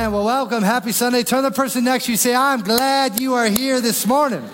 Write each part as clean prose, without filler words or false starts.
Amen. Well, welcome. Happy Sunday. Turn to the person next to you. Say, I'm glad you are here this morning.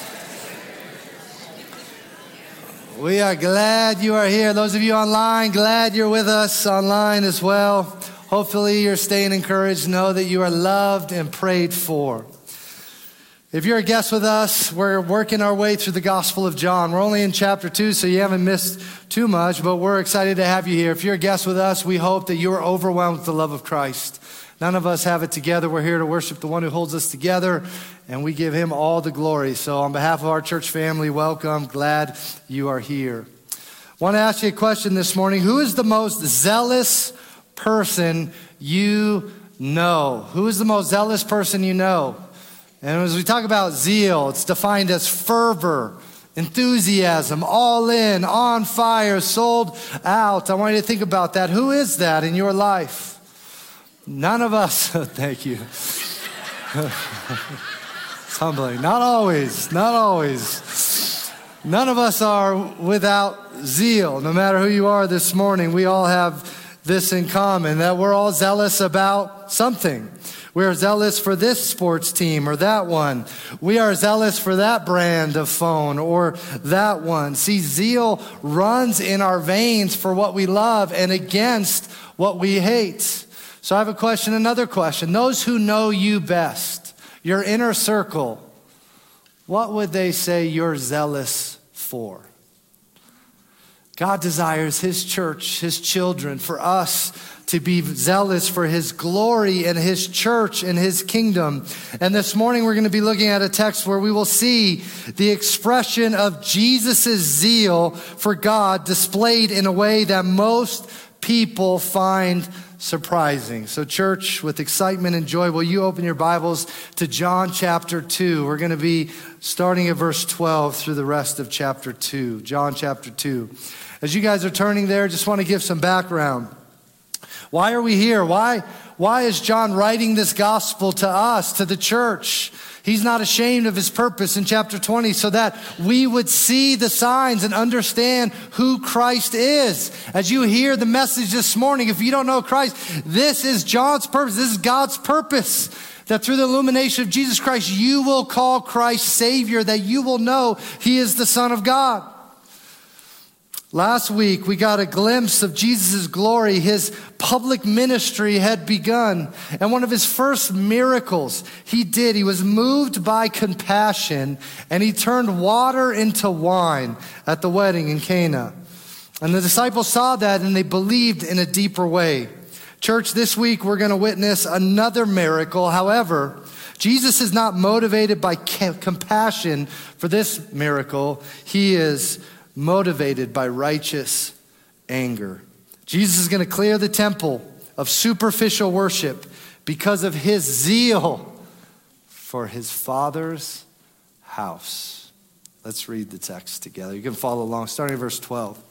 We are glad you are here. Those of you online, glad you're with us online as well. Hopefully you're staying encouraged. Know that you are loved and prayed for. If you're a guest with us, we're working our way through the Gospel of John. We're only in chapter 2, so you haven't missed too much, but we're excited to have you here. If you're a guest with us, we hope that you are overwhelmed with the love of Christ. None of us have it together. We're here to worship the one who holds us together, and we give him all the glory. So on behalf of our church family, welcome. Glad you are here. I want to ask you a question this morning. Who is the most zealous person you know? Who is the most zealous person you know? And as we talk about zeal, it's defined as fervor, enthusiasm, all in, on fire, sold out. I want you to think about that. Who is that in your life? None of us. Thank you. It's humbling. Not always. None of us are without zeal. No matter who you are this morning, we all have this in common, that we're all zealous about something. We're zealous for this sports team or that one. We are zealous for that brand of phone or that one. See, zeal runs in our veins for what we love and against what we hate. So I have a question, another question. Those who know you best, your inner circle, what would they say you're zealous for? God desires his church, his children, for us to be zealous for his glory and his church and his kingdom. And this morning we're going to be looking at a text where we will see the expression of Jesus' zeal for God displayed in a way that most people find surprising. So church, with excitement and joy, will you open your Bibles to John chapter 2. We're going to be starting at verse 12 through the rest of chapter 2. John chapter 2. As you guys are turning there, just want to give some background. Why are we here? Why is John writing this gospel to us, to the church? He's not ashamed of his purpose in chapter 20 so that we would see the signs and understand who Christ is. As you hear the message this morning, if you don't know Christ, this is John's purpose. This is God's purpose. That through the illumination of Jesus Christ, you will call Christ Savior, that you will know he is the Son of God. Last week, we got a glimpse of Jesus' glory. His public ministry had begun. And one of his first miracles he was moved by compassion, and he turned water into wine at the wedding in Cana. And the disciples saw that, and they believed in a deeper way. Church, this week, we're going to witness another miracle. However, Jesus is not motivated by compassion for this miracle. He is motivated by righteous anger. Jesus is going to clear the temple of superficial worship because of his zeal for his Father's house. Let's read the text together. You can follow along, starting at verse 12.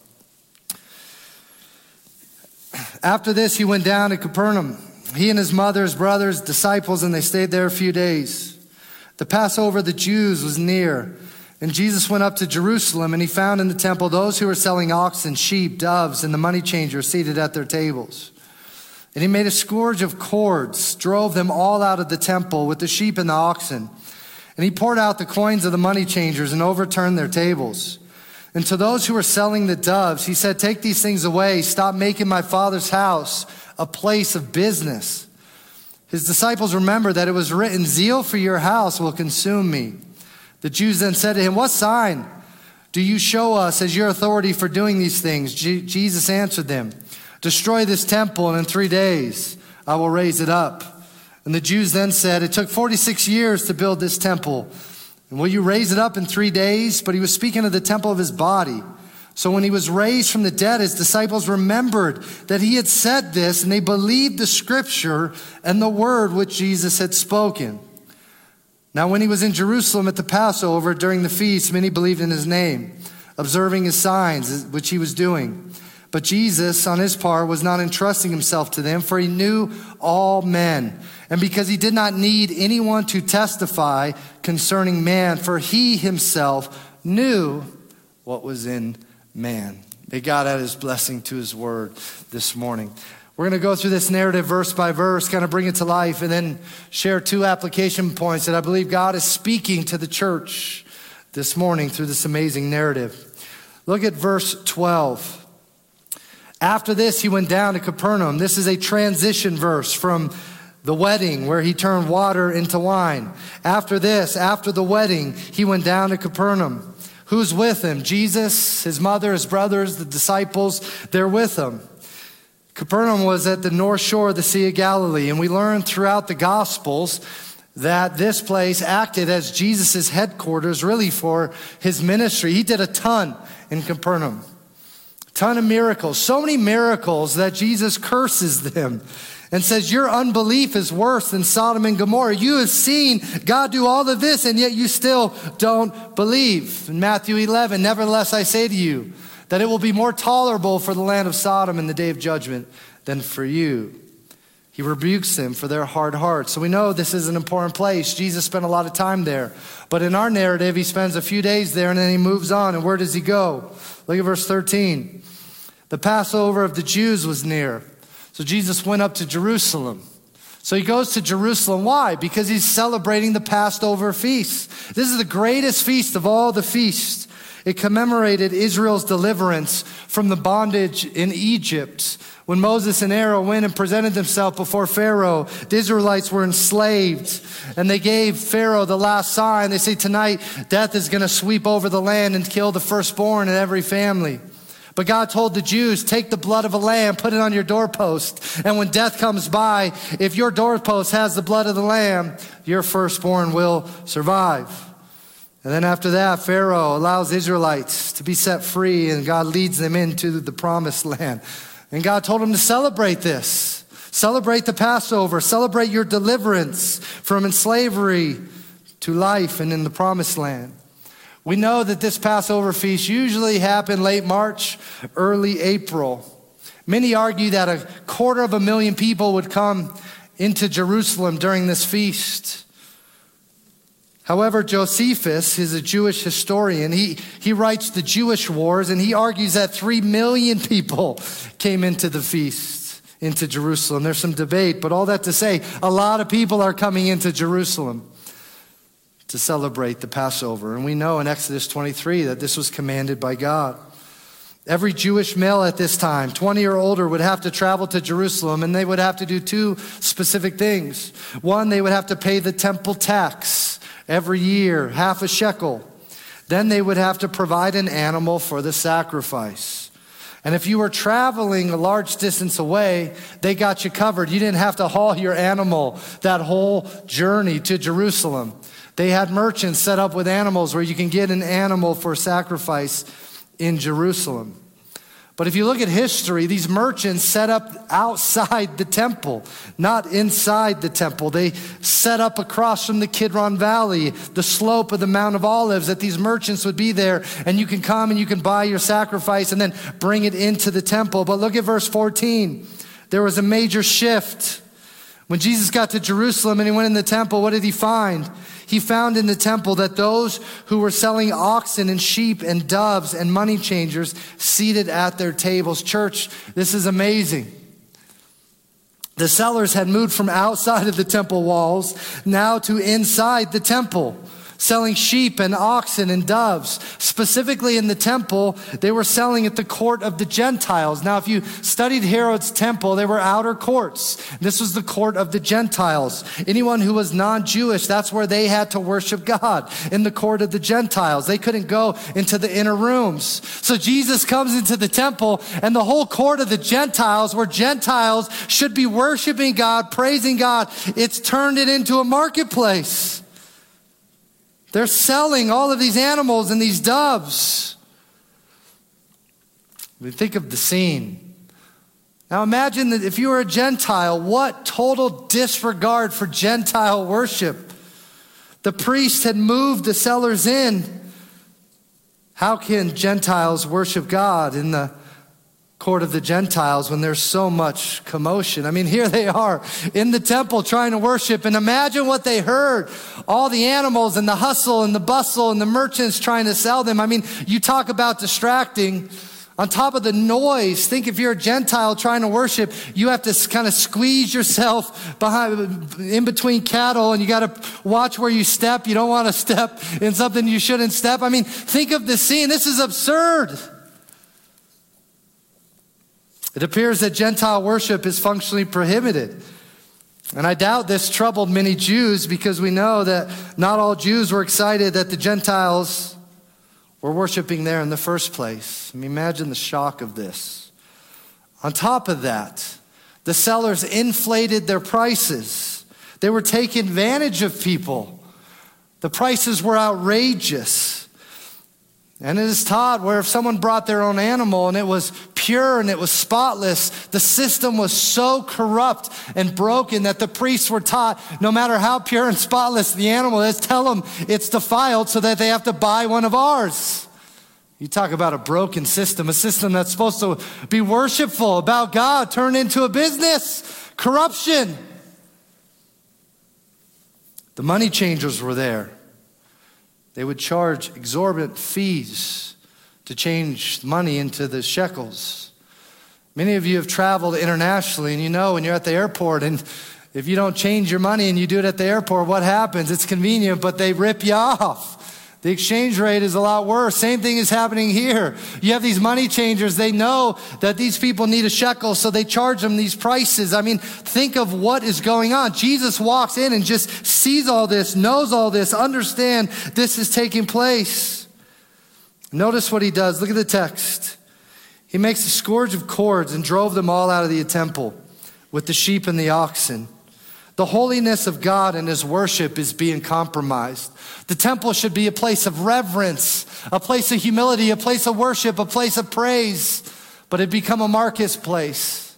After this, he went down to Capernaum. He and his mother, his brothers, disciples, and they stayed there a few days. The Passover of the Jews was near. And Jesus went up to Jerusalem, and he found in the temple those who were selling oxen, sheep, doves, and the money changers seated at their tables. And he made a scourge of cords, drove them all out of the temple with the sheep and the oxen. And he poured out the coins of the money changers and overturned their tables. And to those who were selling the doves, he said, "Take these things away. Stop making my Father's house a place of business." His disciples remembered that it was written, "Zeal for your house will consume me." The Jews then said to him, "What sign do you show us as your authority for doing these things?" Jesus answered them, "Destroy this temple, and in 3 days I will raise it up." And the Jews then said, "It took 46 years to build this temple, and will you raise it up in 3 days?" But he was speaking of the temple of his body. So when he was raised from the dead, his disciples remembered that he had said this, and they believed the scripture and the word which Jesus had spoken. Now when he was in Jerusalem at the Passover during the feast, many believed in his name, observing his signs which he was doing. But Jesus, on his part, was not entrusting himself to them, for he knew all men. And because he did not need anyone to testify concerning man, for he himself knew what was in man. May God add his blessing to his word this morning. We're going to go through this narrative verse by verse, kind of bring it to life, and then share 2 application points that I believe God is speaking to the church this morning through this amazing narrative. Look at verse 12. After this, he went down to Capernaum. This is a transition verse from the wedding where he turned water into wine. After this, after the wedding, he went down to Capernaum. Who's with him? Jesus, his mother, his brothers, the disciples, they're with him. Capernaum was at the north shore of the Sea of Galilee, and we learn throughout the Gospels that this place acted as Jesus' headquarters really for his ministry. He did a ton in Capernaum, a ton of miracles, so many miracles that Jesus curses them and says, your unbelief is worse than Sodom and Gomorrah. You have seen God do all of this, and yet you still don't believe. In Matthew 11, nevertheless I say to you, that it will be more tolerable for the land of Sodom in the day of judgment than for you. He rebukes them for their hard hearts. So we know this is an important place. Jesus spent a lot of time there. But in our narrative, he spends a few days there and then he moves on. And where does he go? Look at verse 13. The Passover of the Jews was near. So Jesus went up to Jerusalem. So he goes to Jerusalem. Why? Because he's celebrating the Passover feast. This is the greatest feast of all the feasts. It commemorated Israel's deliverance from the bondage in Egypt. When Moses and Aaron went and presented themselves before Pharaoh, the Israelites were enslaved. And they gave Pharaoh the last sign. They say, tonight, death is going to sweep over the land and kill the firstborn in every family. But God told the Jews, take the blood of a lamb, put it on your doorpost. And when death comes by, if your doorpost has the blood of the lamb, your firstborn will survive. And then after that, Pharaoh allows Israelites to be set free, and God leads them into the promised land. And God told him to celebrate this. Celebrate the Passover. Celebrate your deliverance from slavery to life and in the promised land. We know that this Passover feast usually happened late March, early April. Many argue that 250,000 people would come into Jerusalem during this feast. However, Josephus is a Jewish historian. He writes the Jewish Wars, and he argues that 3 million people came into the feast, into Jerusalem. There's some debate, but all that to say, a lot of people are coming into Jerusalem to celebrate the Passover. And we know in Exodus 23 that this was commanded by God. Every Jewish male at this time, 20 or older, would have to travel to Jerusalem, and they would have to do 2 specific things. One, they would have to pay the temple tax every year, half a shekel. Then they would have to provide an animal for the sacrifice. And if you were traveling a large distance away, they got you covered. You didn't have to haul your animal that whole journey to Jerusalem. They had merchants set up with animals where you can get an animal for sacrifice in Jerusalem. But if you look at history, these merchants set up outside the temple, not inside the temple. They set up across from the Kidron Valley, the slope of the Mount of Olives, that these merchants would be there, and you can come and you can buy your sacrifice and then bring it into the temple. But look at verse 14. There was a major shift. When Jesus got to Jerusalem and he went in the temple, what did he find? He found in the temple that those who were selling oxen and sheep and doves and money changers seated at their tables. Church, this is amazing. The sellers had moved from outside of the temple walls now to inside the temple, selling sheep and oxen and doves. Specifically in the temple, they were selling at the court of the Gentiles. Now, if you studied Herod's temple, there were outer courts. This was the court of the Gentiles. Anyone who was non-Jewish, that's where they had to worship God, in the court of the Gentiles. They couldn't go into the inner rooms. So Jesus comes into the temple, and the whole court of the Gentiles, where Gentiles should be worshiping God, praising God, it's turned it into a marketplace. They're selling all of these animals and these doves. We think of the scene. Now imagine that if you were a Gentile, what total disregard for Gentile worship. The priest had moved the sellers in. How can Gentiles worship God in the court of the Gentiles when there's so much commotion? I mean, here they are in the temple trying to worship, and imagine what they heard. All the animals and the hustle and the bustle and the merchants trying to sell them. I mean, you talk about distracting. On top of the noise, think if you're a Gentile trying to worship, you have to kind of squeeze yourself in between cattle, and you got to watch where you step. You don't want to step in something you shouldn't step. I mean, think of the scene. This is absurd. It appears that Gentile worship is functionally prohibited. And I doubt this troubled many Jews, because we know that not all Jews were excited that the Gentiles were worshiping there in the first place. I mean, imagine the shock of this. On top of that, the sellers inflated their prices. They were taking advantage of people. The prices were outrageous. And it is taught where if someone brought their own animal and it was pure and it was spotless, the system was so corrupt and broken that the priests were taught, no matter how pure and spotless the animal is, tell them it's defiled so that they have to buy one of ours. You talk about a broken system, a system that's supposed to be worshipful, about God, turned into a business. Corruption. The money changers were there. They would charge exorbitant fees to change money into the shekels. Many of you have traveled internationally, and you know when you're at the airport, and if you don't change your money and you do it at the airport, what happens? It's convenient, but they rip you off. The exchange rate is a lot worse. Same thing is happening here. You have these money changers. They know that these people need a shekel, so they charge them these prices. I mean, think of what is going on. Jesus walks in and just sees all this, knows all this, understands this is taking place. Notice what he does. Look at the text. He makes a scourge of cords and drove them all out of the temple with the sheep and the oxen. The holiness of God and his worship is being compromised. The temple should be a place of reverence, a place of humility, a place of worship, a place of praise, but it become a marketplace.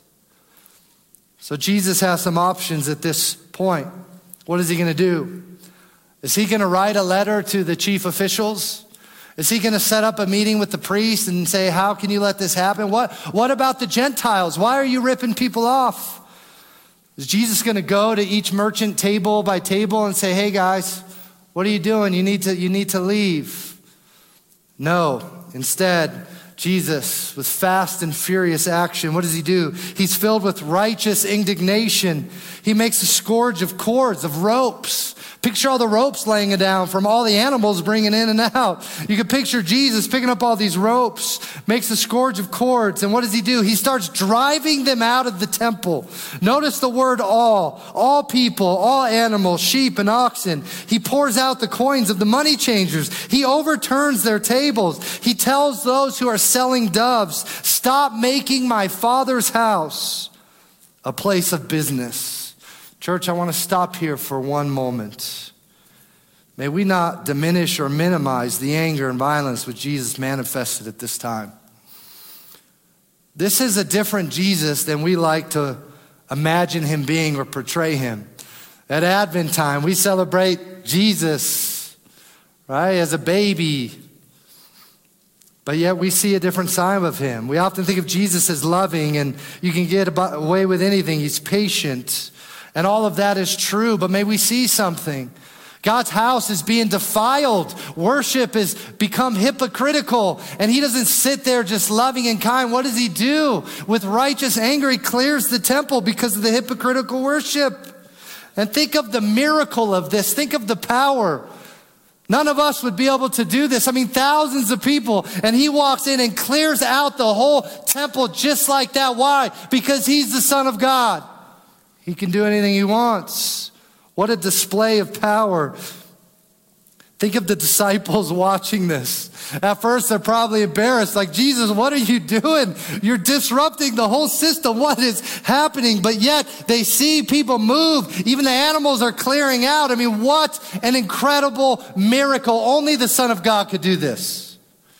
So Jesus has some options at this point. What is he going to do? Is he going to write a letter to the chief officials? Is he going to set up a meeting with the priest and say, how can you let this happen? What about the Gentiles? Why are you ripping people off? Is Jesus going to go to each merchant table by table and say, hey guys, what are you doing? You need to leave. No. Instead, Jesus, with fast and furious action, what does he do? He's filled with righteous indignation. He makes a scourge of cords, of ropes. Picture all the ropes laying down from all the animals bringing in and out. You can picture Jesus picking up all these ropes, makes a scourge of cords. And what does he do? He starts driving them out of the temple. Notice the word all people, all animals, sheep and oxen. He pours out the coins of the money changers. He overturns their tables. He tells those who are selling doves, stop making my Father's house a place of business. Church, I want to stop here for one moment. May we not diminish or minimize the anger and violence which Jesus manifested at this time. This is a different Jesus than we like to imagine him being or portray him. At Advent time, we celebrate Jesus, right, as a baby. But yet we see a different side of him. We often think of Jesus as loving, and you can get away with anything. He's patient. And all of that is true, but may we see something. God's house is being defiled. Worship has become hypocritical, and he doesn't sit there just loving and kind. What does he do? With righteous anger, he clears the temple because of the hypocritical worship. And think of the miracle of this. Think of the power. None of us would be able to do this. I mean, thousands of people, and he walks in and clears out the whole temple just like that. Why? Because he's the Son of God. He can do anything he wants. What a display of power. Think of the disciples watching this. At first, they're probably embarrassed. Like, Jesus, what are you doing? You're disrupting the whole system. What is happening? But yet, they see people move. Even the animals are clearing out. I mean, what an incredible miracle. Only the Son of God could do this.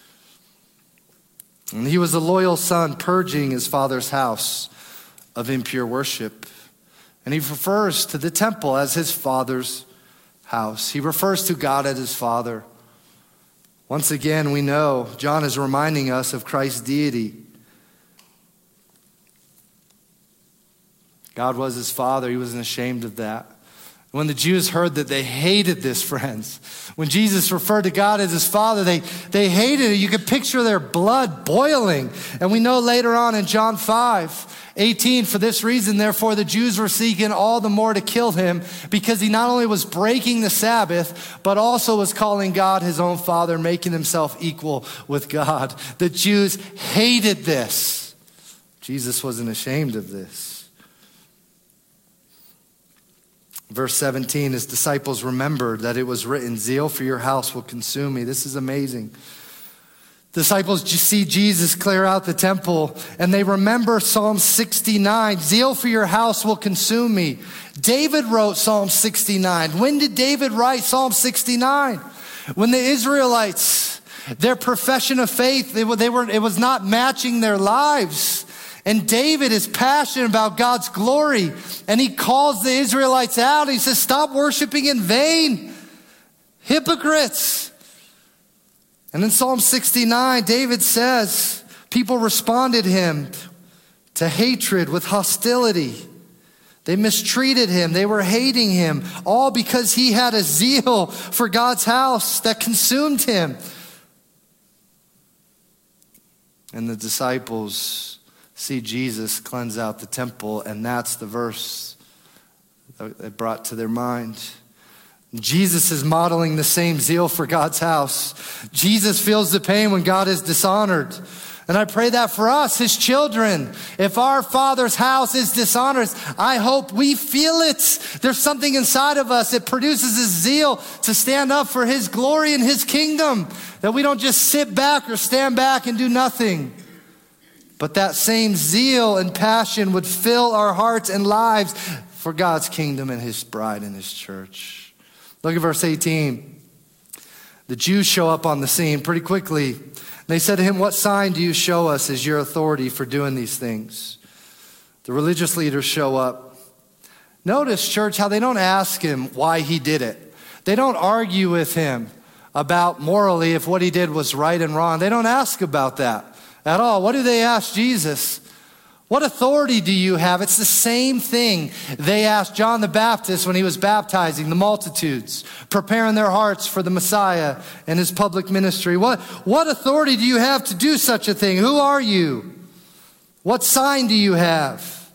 And he was a loyal son purging his Father's house of impure worship. And he refers to the temple as his Father's house. He refers to God as his Father. Once again, we know John is reminding us of Christ's deity. God was his Father. He wasn't ashamed of that. When the Jews heard that, they hated this, friends. When Jesus referred to God as his Father, they hated it. You could picture their blood boiling. And we know later on in John 5:18, for this reason, therefore, the Jews were seeking all the more to kill him, because he not only was breaking the Sabbath, but also was calling God his own Father, making himself equal with God. The Jews hated this. Jesus wasn't ashamed of this. Verse 17, his disciples remembered that it was written, zeal for your house will consume me. This is amazing. Disciples see Jesus clear out the temple, and they remember Psalm 69, zeal for your house will consume me. David wrote Psalm 69. When did David write Psalm 69? When the Israelites, their profession of faith, it was not matching their lives. And David is passionate about God's glory, and he calls the Israelites out. He says, stop worshiping in vain, hypocrites. And in Psalm 69, David says, people responded him to hatred with hostility. They mistreated him. They were hating him, all because he had a zeal for God's house that consumed him. And the disciples see Jesus cleanse out the temple, and that's the verse that it brought to their mind. Jesus is modeling the same zeal for God's house. Jesus feels the pain when God is dishonored. And I pray that for us, his children. If our Father's house is dishonored, I hope we feel it. There's something inside of us that produces a zeal to stand up for his glory and his kingdom, that we don't just sit back or stand back and do nothing. But that same zeal and passion would fill our hearts and lives for God's kingdom and his bride and his church. Look at verse 18. The Jews show up on the scene pretty quickly. They said to him, what sign do you show us as your authority for doing these things? The religious leaders show up. Notice, church, how they don't ask him why he did it. They don't argue with him about morally if what he did was right and wrong. They don't ask about that at all. What do they ask Jesus? What authority do you have? It's the same thing they asked John the Baptist when he was baptizing the multitudes, preparing their hearts for the Messiah and his public ministry. What authority do you have to do such a thing? Who are you? What sign do you have?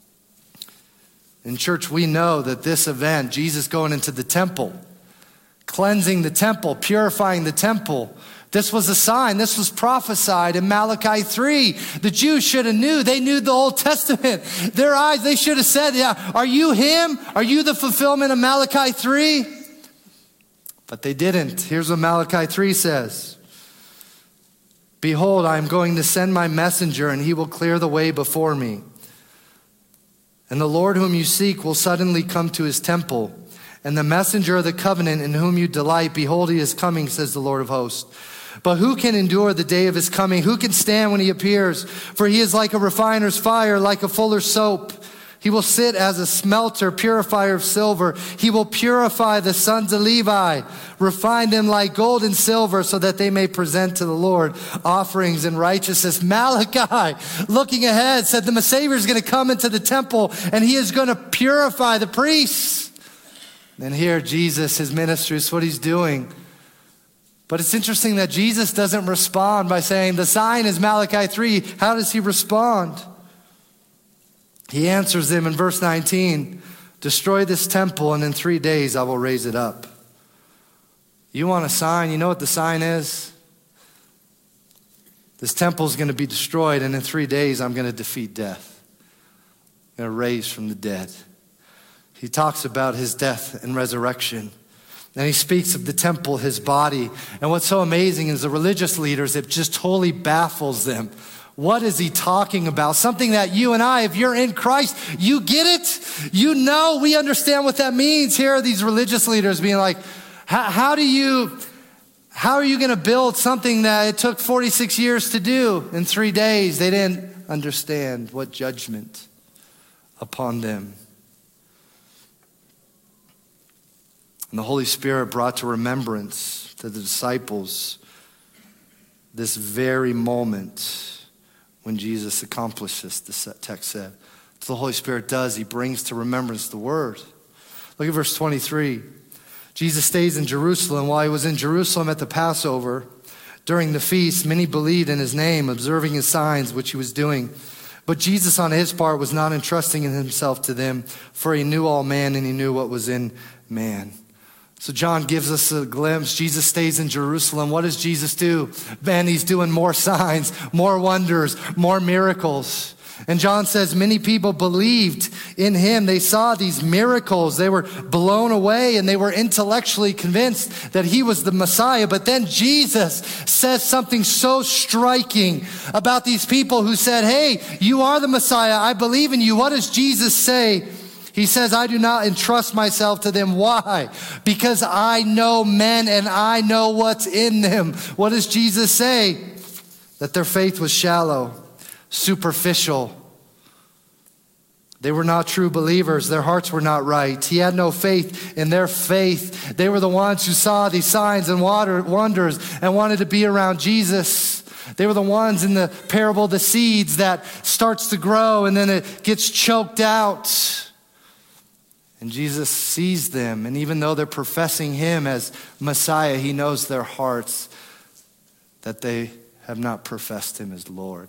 In church, we know that this event, Jesus going into the temple, cleansing the temple, purifying the temple, this was a sign. This was prophesied in Malachi 3. The Jews should have knew. They knew the Old Testament. Their eyes, they should have said, yeah, are you him? Are you the fulfillment of Malachi 3? But they didn't. Here's what Malachi 3 says. Behold, I am going to send my messenger, and he will clear the way before me. And the Lord whom you seek will suddenly come to his temple. And the messenger of the covenant in whom you delight, behold, he is coming, says the Lord of hosts. But who can endure the day of his coming? Who can stand when he appears? For he is like a refiner's fire, like a fuller's soap. He will sit as a smelter, purifier of silver. He will purify the sons of Levi, refine them like gold and silver, so that they may present to the Lord offerings in righteousness. Malachi, looking ahead, said the Savior is going to come into the temple, and he is going to purify the priests. And here, Jesus, his ministry, is what he's doing. But it's interesting that Jesus doesn't respond by saying, the sign is Malachi 3. How does he respond? He answers them in verse 19, destroy this temple, and in 3 days I will raise it up. You want a sign? You know what the sign is? This temple is going to be destroyed, and in 3 days I'm going to defeat death. I'm going to raise from the dead. He talks about his death and resurrection. And he speaks of the temple, his body. And what's so amazing is the religious leaders, it just totally baffles them. What is he talking about? Something that you and I, if you're in Christ, you get it. You know, we understand what that means. Here are these religious leaders being like, how are you going to build something that it took 46 years to do in 3 days? They didn't understand what judgment upon them. And the Holy Spirit brought to remembrance to the disciples this very moment when Jesus accomplished this, the text said. What the Holy Spirit does, he brings to remembrance the word. Look at verse 23. Jesus stays in Jerusalem. While he was in Jerusalem at the Passover, during the feast, many believed in his name, observing his signs, which he was doing. But Jesus, on his part, was not entrusting himself to them, for he knew all man and he knew what was in man. So John gives us a glimpse. Jesus stays in Jerusalem. What does Jesus do? Man, he's doing more signs, more wonders, more miracles. And John says many people believed in him. They saw these miracles. They were blown away and they were intellectually convinced that he was the Messiah. But then Jesus says something so striking about these people who said, hey, you are the Messiah. I believe in you. What does Jesus say? He says, I do not entrust myself to them. Why? Because I know men and I know what's in them. What does Jesus say? That their faith was shallow, superficial. They were not true believers. Their hearts were not right. He had no faith in their faith. They were the ones who saw these signs and wonders and wanted to be around Jesus. They were the ones in the parable of the seeds that starts to grow and then it gets choked out. And Jesus sees them, and even though they're professing him as Messiah, he knows their hearts that they have not professed him as Lord.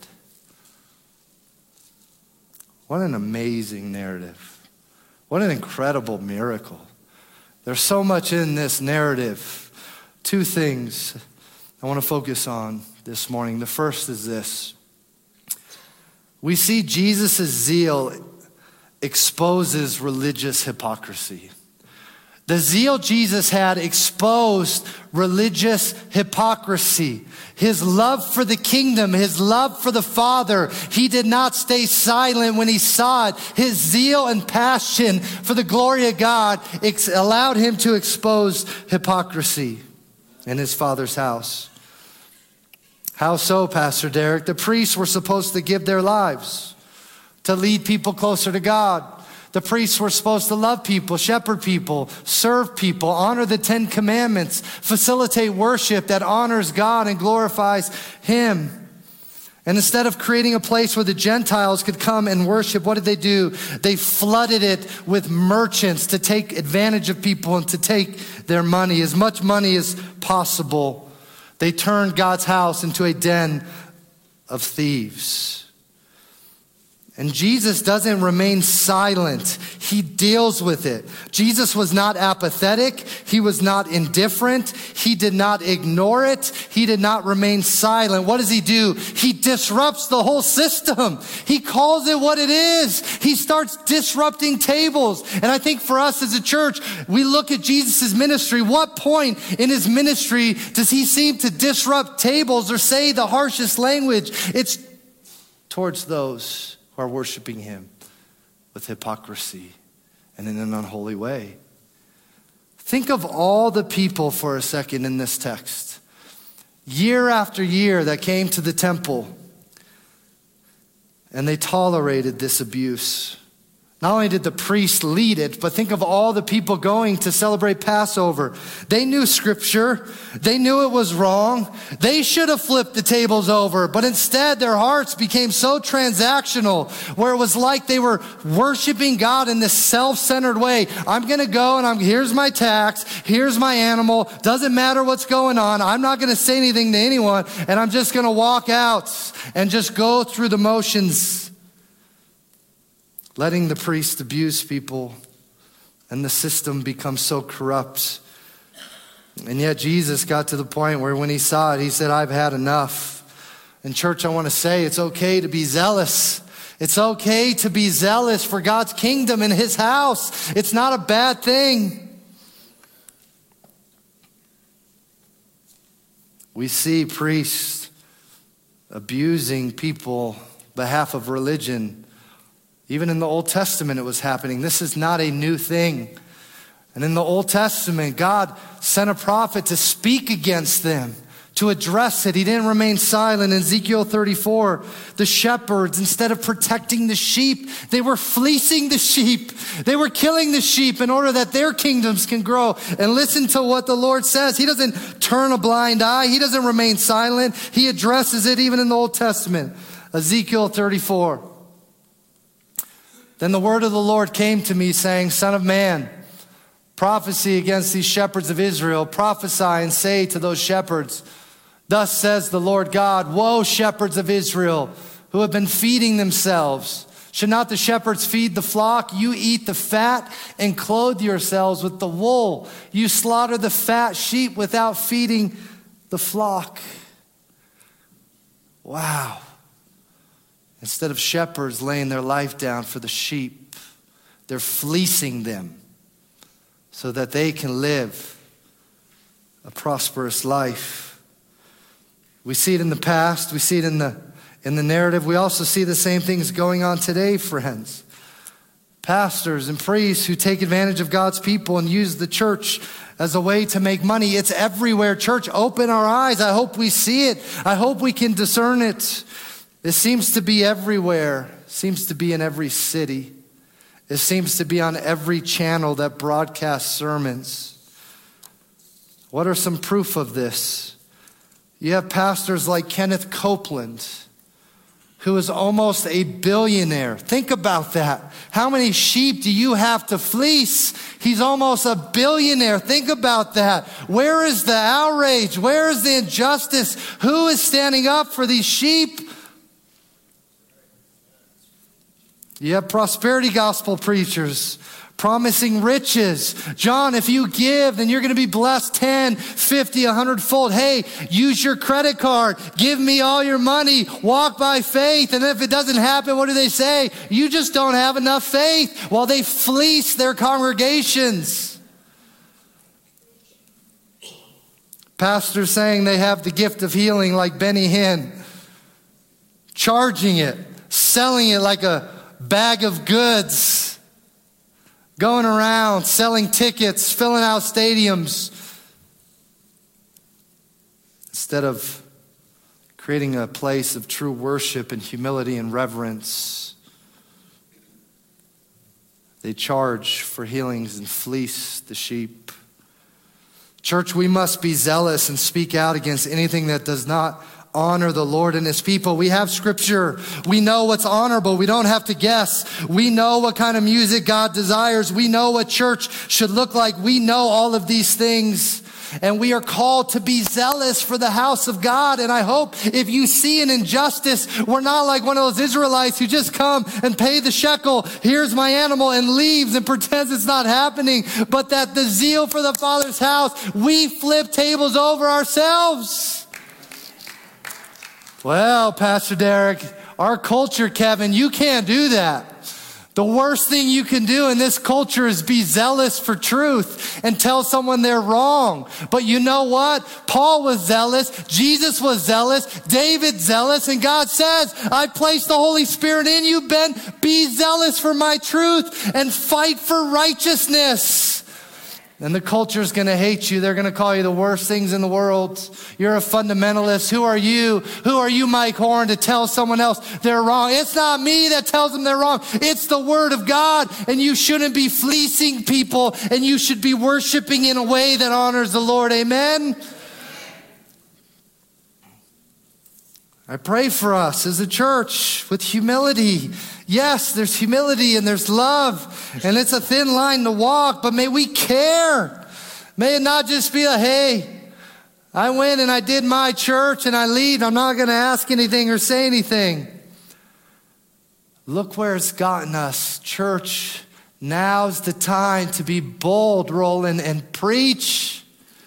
What an amazing narrative. What an incredible miracle. There's so much in this narrative. Two things I want to focus on this morning. The first is this. We see Jesus' zeal exposes religious hypocrisy. The zeal Jesus had exposed religious hypocrisy. His love for the kingdom, his love for the Father. He did not stay silent when he saw it. His zeal and passion for the glory of God allowed him to expose hypocrisy in his Father's house. How so, Pastor Derek? The priests were supposed to give their lives to lead people closer to God. The priests were supposed to love people, shepherd people, serve people, honor the 10 commandments, facilitate worship that honors God and glorifies him. And instead of creating a place where the Gentiles could come and worship, what did they do? They flooded it with merchants to take advantage of people and to take their money, as much money as possible. They turned God's house into a den of thieves. And Jesus doesn't remain silent. He deals with it. Jesus was not apathetic. He was not indifferent. He did not ignore it. He did not remain silent. What does he do? He disrupts the whole system. He calls it what it is. He starts disrupting tables. And I think for us as a church, we look at Jesus' ministry. What point in his ministry does he seem to disrupt tables or say the harshest language? It's towards those who are worshiping him with hypocrisy and in an unholy way. Think of all the people for a second in this text. Year after year that came to the temple and they tolerated this abuse. Not only did the priest lead it, but think of all the people going to celebrate Passover. They knew scripture. They knew it was wrong. They should have flipped the tables over, but instead their hearts became so transactional where it was like they were worshiping God in this self-centered way. I'm going to go and here's my tax. Here's my animal. Doesn't matter what's going on. I'm not going to say anything to anyone and I'm just going to walk out and just go through the motions. Letting the priest abuse people and the system become so corrupt. And yet Jesus got to the point where when he saw it, he said, I've had enough. And church, I want to say it's okay to be zealous. It's okay to be zealous for God's kingdom and his house. It's not a bad thing. We see priests abusing people on behalf of religion. Even in the Old Testament, it was happening. This is not a new thing. And in the Old Testament, God sent a prophet to speak against them, to address it. He didn't remain silent. In Ezekiel 34, the shepherds, instead of protecting the sheep, they were fleecing the sheep. They were killing the sheep in order that their kingdoms can grow. And listen to what the Lord says. He doesn't turn a blind eye. He doesn't remain silent. He addresses it even in the Old Testament. Ezekiel 34. Then the word of the Lord came to me saying, Son of man, prophecy against these shepherds of Israel. Prophesy and say to those shepherds, thus says the Lord God, woe, shepherds of Israel, who have been feeding themselves. Should not the shepherds feed the flock? You eat the fat and clothe yourselves with the wool. You slaughter the fat sheep without feeding the flock. Wow. Instead of shepherds laying their life down for the sheep, they're fleecing them so that they can live a prosperous life. We see it in the past. We see it in the narrative. We also see the same things going on today, friends. Pastors and priests who take advantage of God's people and use the church as a way to make money. It's everywhere. Church, open our eyes. I hope we see it. I hope we can discern it. It seems to be everywhere. It seems to be in every city. It seems to be on every channel that broadcasts sermons. What are some proof of this? You have pastors like Kenneth Copeland, who is almost a billionaire. Think about that. How many sheep do you have to fleece? He's almost a billionaire. Think about that. Where is the outrage? Where is the injustice? Who is standing up for these sheep? You have prosperity gospel preachers promising riches. John, if you give, then you're going to be blessed 10, 50, 100-fold. Hey, use your credit card. Give me all your money. Walk by faith. And if it doesn't happen, what do they say? You just don't have enough faith. While they fleece their congregations. Pastors saying they have the gift of healing like Benny Hinn. Charging it. Selling it like a bag of goods. Going around, selling tickets, filling out stadiums. Instead of creating a place of true worship and humility and reverence, they charge for healings and fleece the sheep. Church, we must be zealous and speak out against anything that does not honor the Lord and his people. We have scripture. We know what's honorable. We don't have to guess. We know what kind of music God desires. We know what church should look like. We know all of these things. And we are called to be zealous for the house of God. And I hope if you see an injustice, we're not like one of those Israelites who just come and pay the shekel. Here's my animal and leaves and pretends it's not happening. But that the zeal for the Father's house, we flip tables over ourselves. Well, Pastor Derek, our culture, Kevin, you can't do that. The worst thing you can do in this culture is be zealous for truth and tell someone they're wrong. But you know what? Paul was zealous. Jesus was zealous. David zealous. And God says, I placed the Holy Spirit in you, Ben. Be zealous for my truth and fight for righteousness. And the culture is going to hate you. They're going to call you the worst things in the world. You're a fundamentalist. Who are you? Who are you, Mike Horn, to tell someone else they're wrong? It's not me that tells them they're wrong. It's the Word of God. And you shouldn't be fleecing people. And you should be worshiping in a way that honors the Lord. Amen? I pray for us as a church with humility. Yes, there's humility and there's love, and it's a thin line to walk, but may we care. May it not just be a, hey, I went and I did my church and I leave. I'm not going to ask anything or say anything. Look where it's gotten us. Church, now's the time to be bold, Roland, and preach.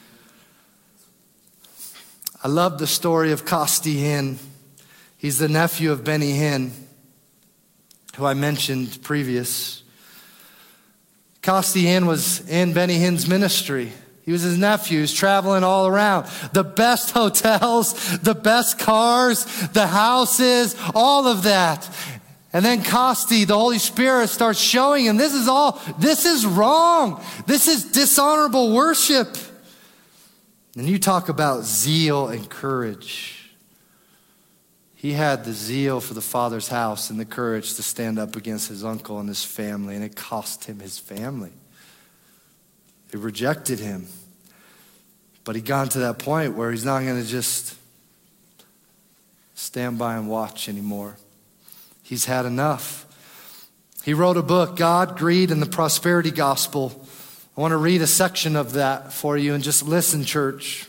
I love the story of Costi Hinn. He's the nephew of Benny Hinn, who I mentioned previous. Costi Hinn was in Benny Hinn's ministry. He was his nephew. He was traveling all around. The best hotels, the best cars, the houses, all of that. And then Costi, the Holy Spirit, starts showing him, this is wrong. This is dishonorable worship. And you talk about zeal and courage. He had the zeal for the Father's house and the courage to stand up against his uncle and his family, and it cost him his family. They rejected him. But he'd gotten to that point where he's not going to just stand by and watch anymore. He's had enough. He wrote a book, God, Greed, and the Prosperity Gospel. I want to read a section of that for you and just listen, church.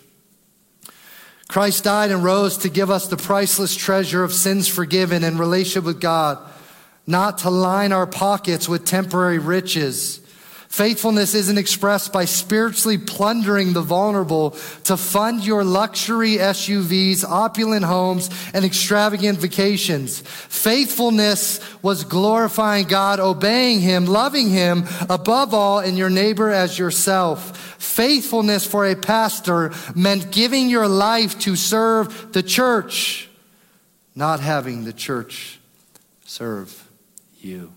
Christ died and rose to give us the priceless treasure of sins forgiven and relationship with God, not to line our pockets with temporary riches. Faithfulness isn't expressed by spiritually plundering the vulnerable to fund your luxury SUVs, opulent homes, and extravagant vacations. Faithfulness was glorifying God, obeying Him, loving Him above all, and your neighbor as yourself. Faithfulness for a pastor meant giving your life to serve the church, not having the church serve you.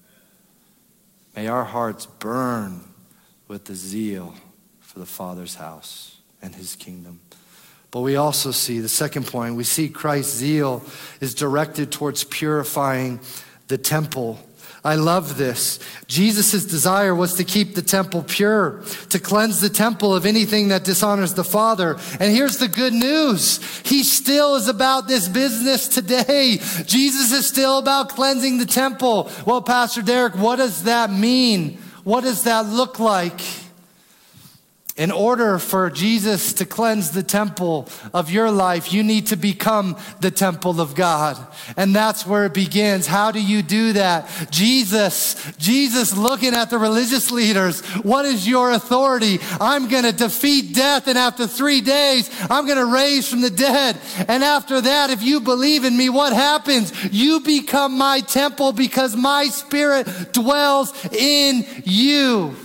May our hearts burn with the zeal for the Father's house and His kingdom. But we also see, the second point, we see Christ's zeal is directed towards purifying the temple. I love this. Jesus' desire was to keep the temple pure, to cleanse the temple of anything that dishonors the Father. And here's the good news. He still is about this business today. Jesus is still about cleansing the temple. Well, Pastor Derek, what does that mean? What does that look like? In order for Jesus to cleanse the temple of your life, you need to become the temple of God. And that's where it begins. How do you do that? Jesus looking at the religious leaders. What is your authority? I'm going to defeat death, and after 3 days, I'm going to raise from the dead. And after that, if you believe in me, what happens? You become my temple because my Spirit dwells in you.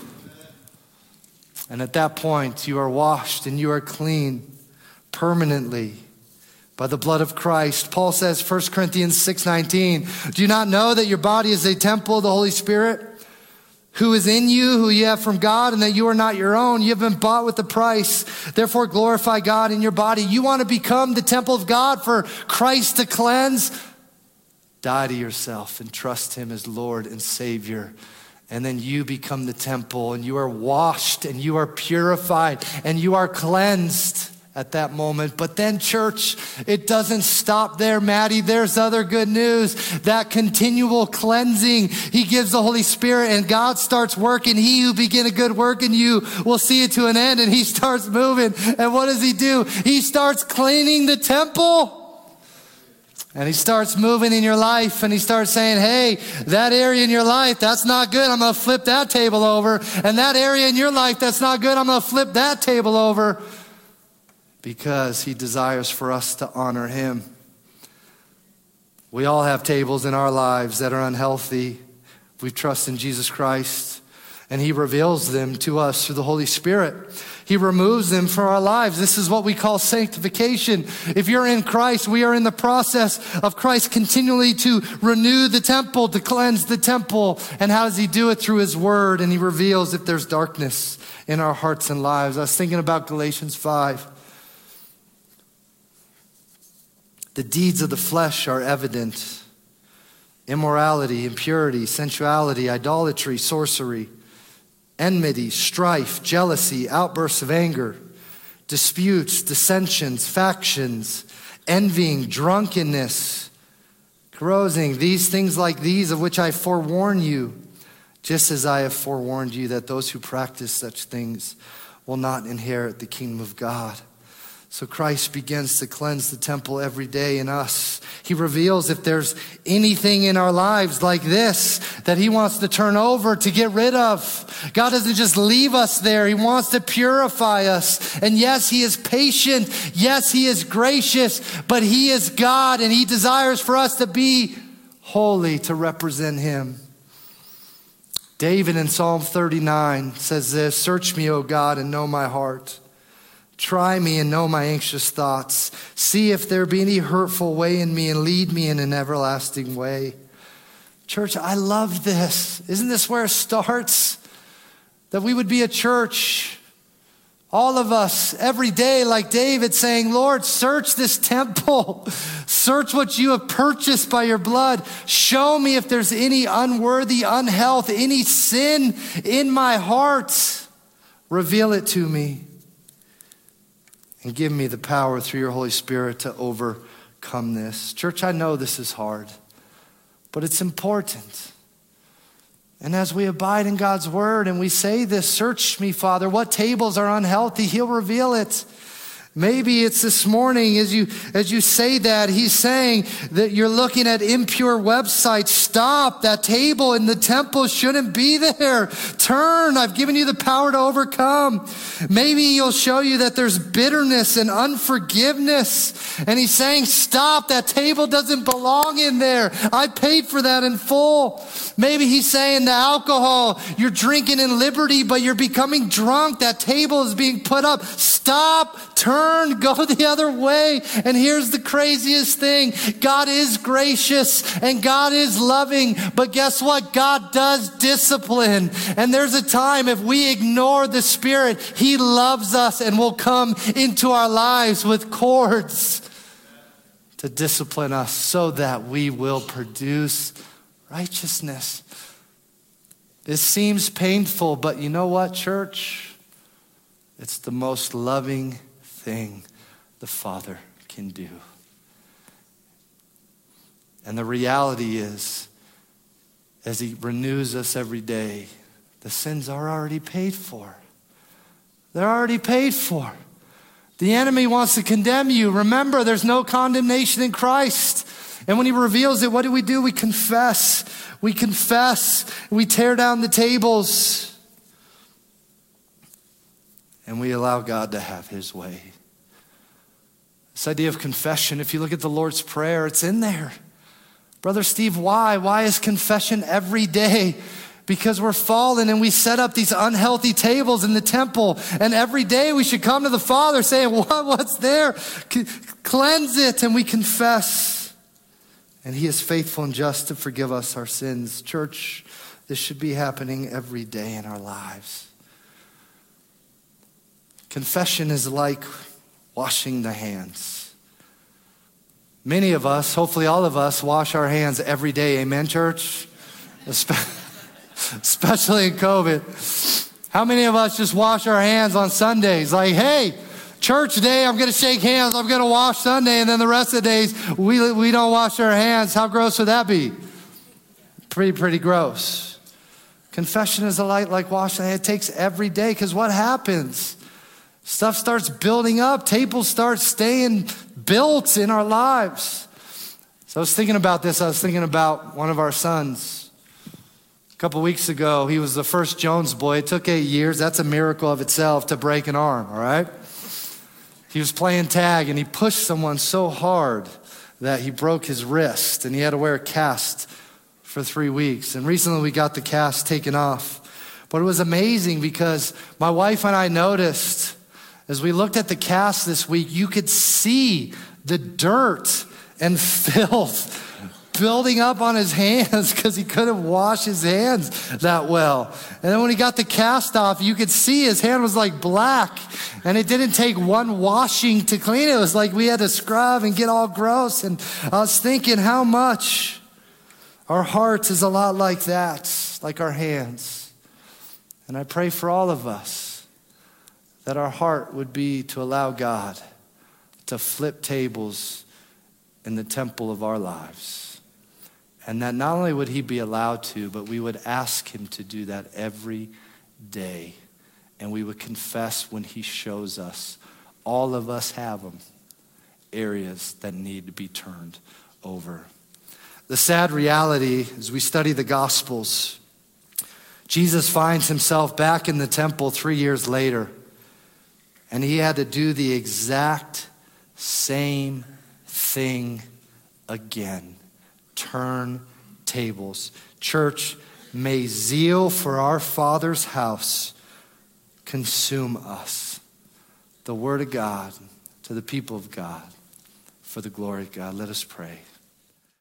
And at that point, you are washed and you are clean permanently by the blood of Christ. Paul says, 1 Corinthians 6:19, do you not know that your body is a temple of the Holy Spirit who is in you, who you have from God, and that you are not your own? You have been bought with a price. Therefore, glorify God in your body. You want to become the temple of God for Christ to cleanse? Die to yourself and trust Him as Lord and Savior. And then you become the temple, and you are washed, and you are purified, and you are cleansed at that moment. But then, church, it doesn't stop there, Maddie. There's other good news. That continual cleansing, He gives the Holy Spirit, and God starts working. He who began a good work in you will see it to an end, and He starts moving. And what does He do? He starts cleaning the temple. And He starts moving in your life, and He starts saying, hey, that area in your life, that's not good. I'm going to flip that table over. And that area in your life, that's not good. I'm going to flip that table over. Because He desires for us to honor Him. We all have tables in our lives that are unhealthy. We trust in Jesus Christ, and He reveals them to us through the Holy Spirit. He removes them from our lives. This is what we call sanctification. If you're in Christ, we are in the process of Christ continually to renew the temple, to cleanse the temple. And how does He do it? Through His word. And He reveals if there's darkness in our hearts and lives. I was thinking about Galatians 5. The deeds of the flesh are evident. Immorality, impurity, sensuality, idolatry, sorcery, enmity, strife, jealousy, outbursts of anger, disputes, dissensions, factions, envying, drunkenness, carousing, these things like these of which I forewarn you, just as I have forewarned you that those who practice such things will not inherit the kingdom of God. So Christ begins to cleanse the temple every day in us. He reveals if there's anything in our lives like this that He wants to turn over, to get rid of. God doesn't just leave us there. He wants to purify us. And yes, He is patient. Yes, He is gracious, but He is God, and He desires for us to be holy, to represent Him. David in Psalm 39 says this, search me, O God, and know my heart. Try me and know my anxious thoughts. See if there be any hurtful way in me, and lead me in an everlasting way. Church, I love this. Isn't this where it starts? That we would be a church, all of us, every day, like David, saying, Lord, search this temple. Search what you have purchased by your blood. Show me if there's any unworthy, unhealth, any sin in my heart. Reveal it to me. And give me the power through your Holy Spirit to overcome this. Church, I know this is hard, but it's important. And as we abide in God's word and we say this, search me, Father, what tables are unhealthy, he'll reveal it. Maybe it's this morning as you say that, he's saying that you're looking at impure websites. Stop. That table in the temple shouldn't be there. Turn. I've given you the power to overcome. Maybe he'll show you that there's bitterness and unforgiveness. And he's saying, stop. That table doesn't belong in there. I paid for that in full. Maybe he's saying the alcohol, you're drinking in liberty, but you're becoming drunk. That table is being put up. Stop. Turn, go the other way. And here's the craziest thing. God is gracious and God is loving, but guess what? God does discipline. And there's a time if we ignore the Spirit, he loves us and will come into our lives with cords to discipline us so that we will produce righteousness. This seems painful, but you know what, church? It's the most loving thing the Father can do. And the reality is, as he renews us every day, the sins are already paid for. They're already paid for. The enemy wants to condemn you. Remember, there's no condemnation in Christ. And when he reveals it, what do? We confess. We confess. We tear down the tables. And we allow God to have his way. This idea of confession, if you look at the Lord's Prayer, it's in there. Brother Steve, why? Why is confession every day? Because we're fallen and we set up these unhealthy tables in the temple. And every day we should come to the Father saying, what's there? Cleanse it, and we confess. And he is faithful and just to forgive us our sins. Church, this should be happening every day in our lives. Confession is like washing the hands. Many of us, hopefully all of us, wash our hands every day. Amen, church? Especially in COVID. How many of us just wash our hands on Sundays? Like, hey, church day, I'm going to shake hands. I'm going to wash Sunday. And then the rest of the days, we don't wash our hands. How gross would that be? Pretty gross. Confession is a light like washing. It takes every day, because what happens? Stuff starts building up. Tables start staying built in our lives. So I was thinking about this. I was thinking about one of our sons. A couple weeks ago, he was the first Jones boy. It took 8 years. That's a miracle of itself to break an arm, all right? He was playing tag, and he pushed someone so hard that he broke his wrist, and he had to wear a cast for 3 weeks. And recently, we got the cast taken off. But it was amazing because my wife and I noticed, as we looked at the cast this week, you could see the dirt and filth building up on his hands because he couldn't wash his hands that well. And then when he got the cast off, you could see his hand was like black, and it didn't take one washing to clean it. It was like we had to scrub and get all gross. And I was thinking how much our hearts is a lot like that, like our hands. And I pray for all of us that our heart would be to allow God to flip tables in the temple of our lives. And that not only would he be allowed to, but we would ask him to do that every day. And we would confess when he shows us. All of us have them, areas that need to be turned over. The sad reality as we study the Gospels, Jesus finds himself back in the temple 3 years later. And he had to do the exact same thing again. Turn tables. Church, may zeal for our Father's house consume us. The word of God to the people of God for the glory of God. Let us pray.